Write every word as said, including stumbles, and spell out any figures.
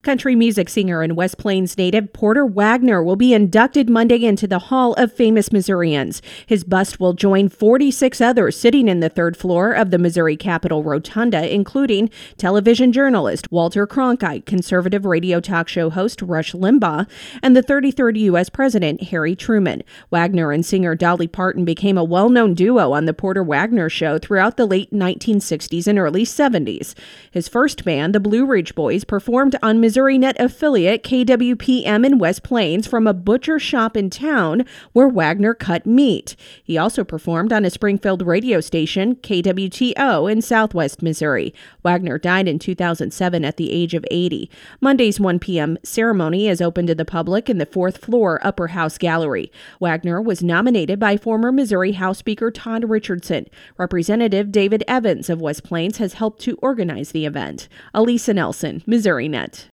Country music singer and West Plains native Porter Wagoner will be inducted Monday into the Hall of Famous Missourians. His bust will join forty-six others sitting in the third floor of the Missouri Capitol Rotunda, including television journalist Walter Cronkite, conservative radio talk show host Rush Limbaugh, and the thirty-third U S President Harry Truman. Wagoner and singer Dolly Parton became a well-known duo on the Porter Wagoner Show throughout the late nineteen sixties and early seventies. His first band, the Blue Ridge Boys, performed on MissouriNet affiliate K W P M in West Plains from a butcher shop in town where Wagoner cut meat. He also performed on a Springfield radio station, K W T O, in southwest Missouri. Wagoner died in two thousand seven at the age of eighty. Monday's one p.m. ceremony is open to the public in the fourth floor Upper House Gallery. Wagoner was nominated by former Missouri House Speaker Todd Richardson. Representative David Evans of West Plains has helped to organize the event. Elisa Nelson, MissouriNet.